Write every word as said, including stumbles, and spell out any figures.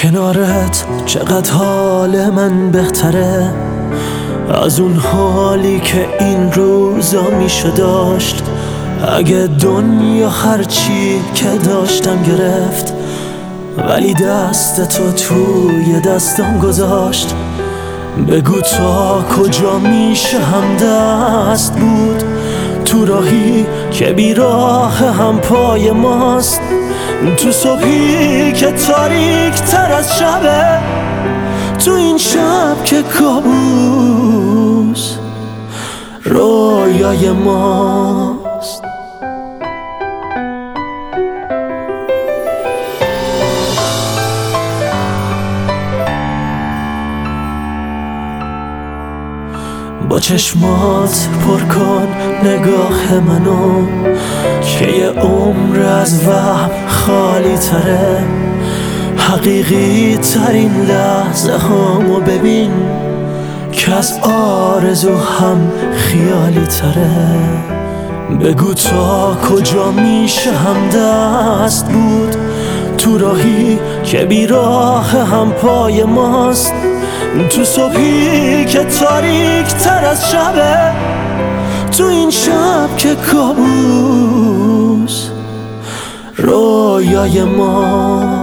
کنارت چقدر حال من بهتره از اون حالی که این روزا میشه داشت. اگه دنیا هرچی که داشتم گرفت، ولی دست تو توی دستم گذاشت. بگو تا کجا میشه هم دست بود تو راهی که بیراه هم پای ماست، تو صبحی که تاریک تر از شبه، تو این شب که کابوس رویای ماست. با چشمات پر کن نگاه منو که یه عمر از وهم خالی تره. حقیقی ترین لحظه هامو ببین که از آرزو هم خیالی تره. بگو تا کجا میشه هم دست بود تو راهی که بیراه هم پای ماست، تو صبحی که تاریک تر از شبه، تو این شب که کابوس رویای ما.